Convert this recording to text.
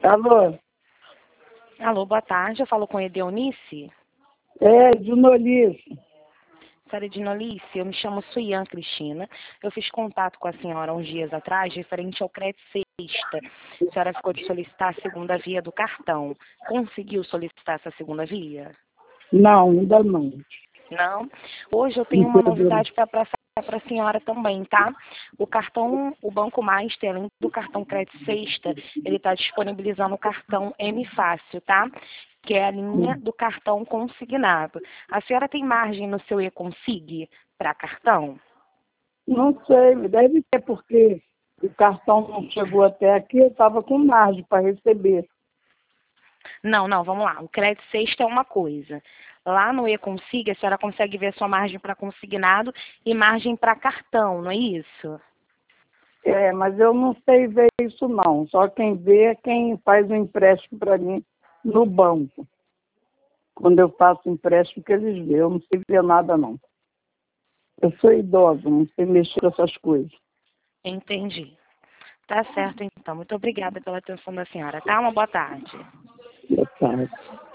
Alô? Alô, boa tarde. Eu falo com Edeonice. É, Junolice. Senhora Edinolice, eu me chamo Suian Cristina. Eu fiz contato com a senhora uns dias atrás, referente ao crédito sexta. A senhora ficou de solicitar a segunda via do cartão. Conseguiu solicitar essa segunda via? Não, ainda não. Não? Hoje eu tenho uma novidade para passar para a senhora também, tá? O cartão, o Banco Master, além do cartão crédito sexta, ele está disponibilizando o cartão M Fácil, tá? Que é a linha do cartão consignado. A senhora tem margem no seu e-consig para cartão? Não sei, deve ser porque o cartão não chegou até aqui, eu estava com margem para receber. Não, vamos lá. O crédito sexta é uma coisa. Lá no e-consig, a senhora consegue ver sua margem para consignado e margem para cartão, não é isso? É, mas eu não sei ver isso não. Só quem vê é quem faz o empréstimo para mim no banco. Quando eu faço empréstimo que eles veem, eu não sei ver nada não. Eu sou idosa, não sei mexer com essas coisas. Entendi. Tá certo, então. Muito obrigada pela atenção da senhora, tá? Uma boa tarde. Boa tarde.